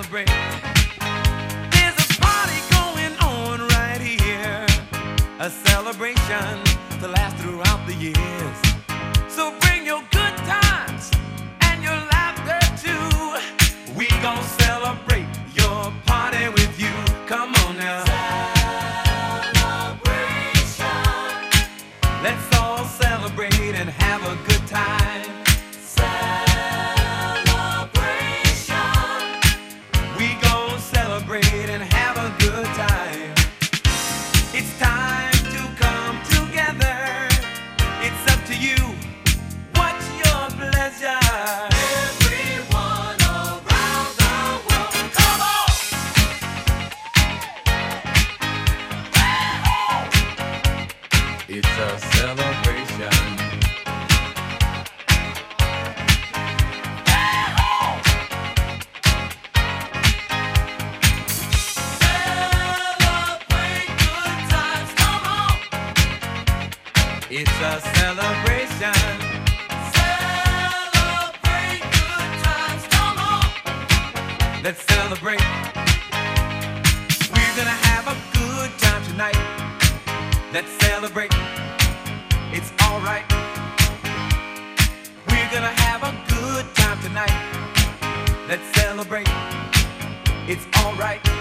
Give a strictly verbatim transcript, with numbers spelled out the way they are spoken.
celebrate. There's a party going on right here, a celebration to last throughout the years. So bring your good times and your laughter too. We gon' celebrate your party with you. Come on now. Celebration. Let's all celebrate and have a good time. And have a good time. It's time to come together. It's up to you. What's your pleasure? Everyone around the world, come on! It's a celebration. It's a celebration. Celebrate good times, come on. Let's celebrate. We're gonna have a good time tonight. Let's celebrate. It's alright. We're gonna have a good time tonight. Let's celebrate. It's alright.